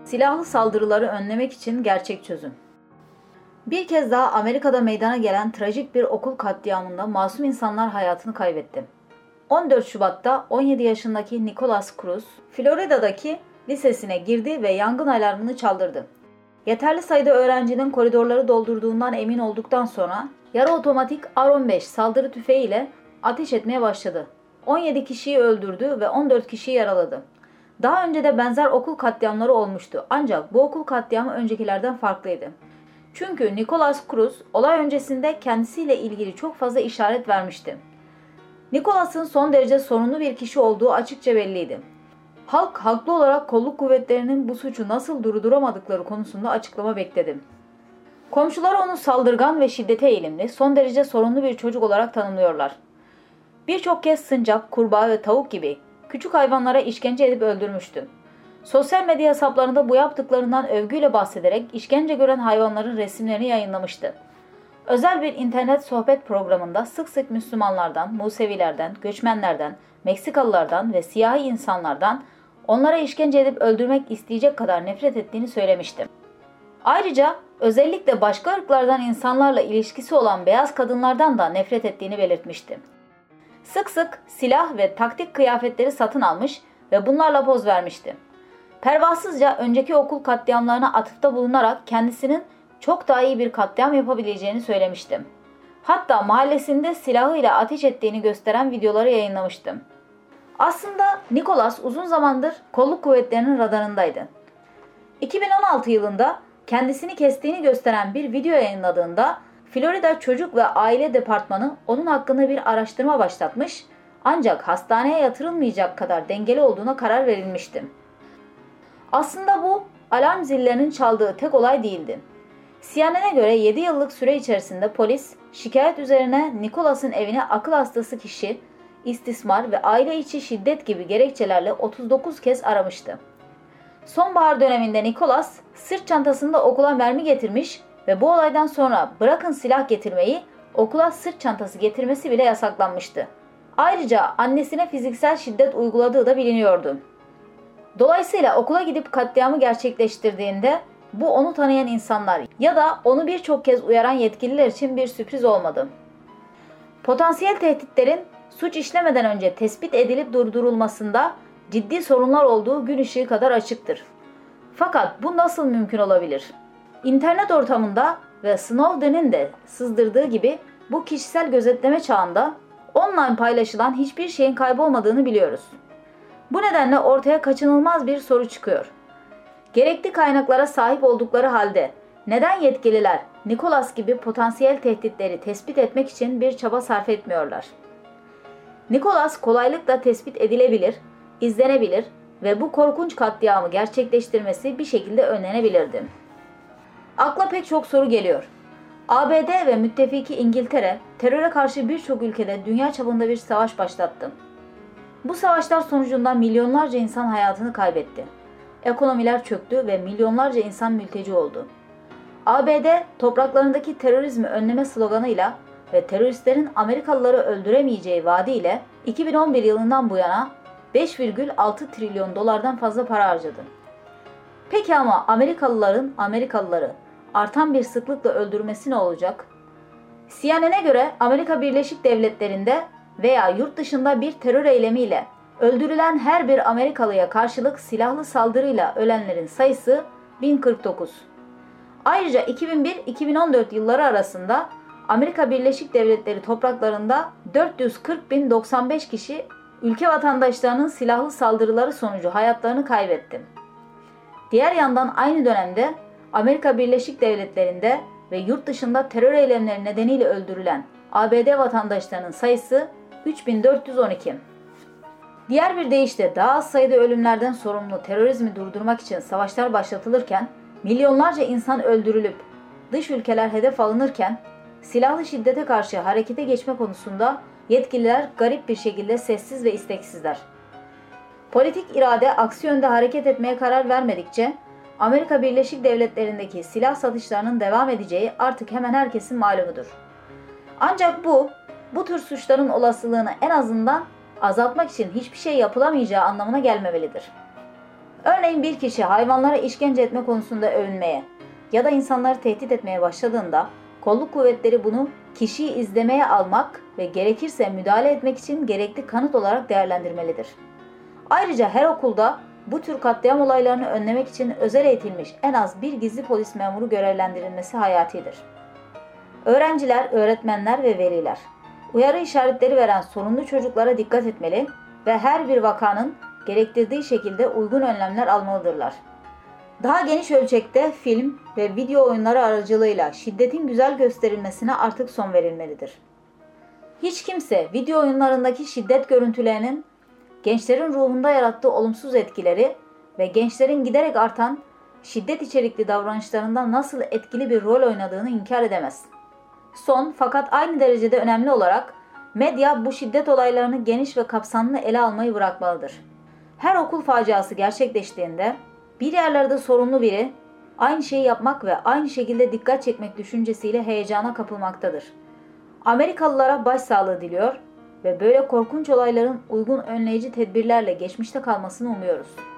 Silahlı saldırıları önlemek için gerçek çözüm. Bir kez daha Amerika'da meydana gelen trajik bir okul katliamında masum insanlar hayatını kaybetti. 14 Şubat'ta 17 yaşındaki Nicholas Cruz, Florida'daki lisesine girdi ve yangın alarmını çaldırdı. Yeterli sayıda öğrencinin koridorları doldurduğundan emin olduktan sonra yarı otomatik R-15 saldırı tüfeğiyle ateş etmeye başladı. 17 kişiyi öldürdü ve 14 kişiyi yaraladı. Daha önce de benzer okul katliamları olmuştu ancak bu okul katliamı öncekilerden farklıydı. Çünkü Nicholas Cruz olay öncesinde kendisiyle ilgili çok fazla işaret vermişti. Nicholas'ın son derece sorunlu bir kişi olduğu açıkça belliydi. Halk haklı olarak kolluk kuvvetlerinin bu suçu nasıl durduramadıkları konusunda açıklama bekledi. Komşuları onu saldırgan ve şiddete eğilimli, son derece sorunlu bir çocuk olarak tanımlıyorlar. Birçok kez sincap, kurbağa ve tavuk gibi küçük hayvanlara işkence edip öldürmüştü. Sosyal medya hesaplarında bu yaptıklarından övgüyle bahsederek işkence gören hayvanların resimlerini yayınlamıştı. Özel bir internet sohbet programında sık sık Müslümanlardan, Musevilerden, göçmenlerden, Meksikalılardan ve siyahi insanlardan onlara işkence edip öldürmek isteyecek kadar nefret ettiğini söylemişti. Ayrıca özellikle başka ırklardan insanlarla ilişkisi olan beyaz kadınlardan da nefret ettiğini belirtmişti. Sık sık silah ve taktik kıyafetleri satın almış ve bunlarla poz vermişti. Pervasızca önceki okul katliamlarına atıfta bulunarak kendisinin çok daha iyi bir katliam yapabileceğini söylemişti. Hatta mahallesinde silahıyla ateş ettiğini gösteren videoları yayınlamıştı. Aslında Nicholas uzun zamandır kolluk kuvvetlerinin radarındaydı. 2016 yılında kendisini kestiğini gösteren bir video yayınladığında Florida Çocuk ve Aile Departmanı onun hakkında bir araştırma başlatmış ancak hastaneye yatırılmayacak kadar dengeli olduğuna karar verilmişti. Aslında bu alarm zillerinin çaldığı tek olay değildi. CNN'e göre 7 yıllık süre içerisinde polis şikayet üzerine Nicholas'ın evine akıl hastası kişi, istismar ve aile içi şiddet gibi gerekçelerle 39 kez aramıştı. Sonbahar döneminde Nicholas sırt çantasında okula mermi getirmiş ve bu olaydan sonra bırakın silah getirmeyi, okula sırt çantası getirmesi bile yasaklanmıştı. Ayrıca annesine fiziksel şiddet uyguladığı da biliniyordu. Dolayısıyla okula gidip katliamı gerçekleştirdiğinde bu onu tanıyan insanlar ya da onu birçok kez uyaran yetkililer için bir sürpriz olmadı. Potansiyel tehditlerin suç işlemeden önce tespit edilip durdurulmasında ciddi sorunlar olduğu gün ışığı kadar açıktır. Fakat bu nasıl mümkün olabilir? İnternet ortamında ve Snowden'in de sızdırdığı gibi bu kişisel gözetleme çağında online paylaşılan hiçbir şeyin kaybolmadığını biliyoruz. Bu nedenle ortaya kaçınılmaz bir soru çıkıyor. Gerekli kaynaklara sahip oldukları halde neden yetkililer Nicholas gibi potansiyel tehditleri tespit etmek için bir çaba sarf etmiyorlar? Nicholas kolaylıkla tespit edilebilir, izlenebilir ve bu korkunç katliamı gerçekleştirmesi bir şekilde önlenebilirdi. Akla pek çok soru geliyor. ABD ve müttefiki İngiltere teröre karşı birçok ülkede dünya çapında bir savaş başlattı. Bu savaşlar sonucunda milyonlarca insan hayatını kaybetti. Ekonomiler çöktü ve milyonlarca insan mülteci oldu. ABD topraklarındaki terörizmi önleme sloganıyla ve teröristlerin Amerikalıları öldüremeyeceği vaadiyle 2011 yılından bu yana 5,6 trilyon dolardan fazla para harcadı. Peki ama Amerikalıların Amerikalıları artan bir sıklıkla öldürmesi ne olacak? CNN'e göre Amerika Birleşik Devletleri'nde veya yurt dışında bir terör eylemiyle öldürülen her bir Amerikalıya karşılık silahlı saldırıyla ölenlerin sayısı 1049. Ayrıca 2001-2014 yılları arasında Amerika Birleşik Devletleri topraklarında 440.095 kişi ülke vatandaşlarının silahlı saldırıları sonucu hayatlarını kaybetti. Diğer yandan aynı dönemde Amerika Birleşik Devletleri'nde ve yurt dışında terör eylemleri nedeniyle öldürülen ABD vatandaşlarının sayısı 3412. Diğer bir deyişle daha az sayıda ölümlerden sorumlu terörizmi durdurmak için savaşlar başlatılırken, milyonlarca insan öldürülüp dış ülkeler hedef alınırken, silahlı şiddete karşı harekete geçme konusunda yetkililer garip bir şekilde sessiz ve isteksizler. Politik irade aksi yönde hareket etmeye karar vermedikçe, Amerika Birleşik Devletleri'ndeki silah satışlarının devam edeceği artık hemen herkesin malumudur. Ancak bu tür suçların olasılığını en azından azaltmak için hiçbir şey yapılamayacağı anlamına gelmemelidir. Örneğin bir kişi hayvanlara işkence etme konusunda övünmeye ya da insanları tehdit etmeye başladığında kolluk kuvvetleri bunu kişiyi izlemeye almak ve gerekirse müdahale etmek için gerekli kanıt olarak değerlendirmelidir. Ayrıca her okulda bu tür katliam olaylarını önlemek için özel eğitilmiş en az bir gizli polis memuru görevlendirilmesi hayatidir. Öğrenciler, öğretmenler ve veliler uyarı işaretleri veren sorunlu çocuklara dikkat etmeli ve her bir vakanın gerektirdiği şekilde uygun önlemler almalıdırlar. Daha geniş ölçekte film ve video oyunları aracılığıyla şiddetin güzel gösterilmesine artık son verilmelidir. Hiç kimse video oyunlarındaki şiddet görüntülerinin gençlerin ruhunda yarattığı olumsuz etkileri ve gençlerin giderek artan şiddet içerikli davranışlarında nasıl etkili bir rol oynadığını inkar edemez. Son fakat aynı derecede önemli olarak medya bu şiddet olaylarını geniş ve kapsamlı ele almayı bırakmalıdır. Her okul faciası gerçekleştiğinde bir yerlerde sorumlu biri aynı şeyi yapmak ve aynı şekilde dikkat çekmek düşüncesiyle heyecana kapılmaktadır. Amerikalılara başsağlığı diliyor ve böyle korkunç olayların uygun önleyici tedbirlerle geçmişte kalmasını umuyoruz.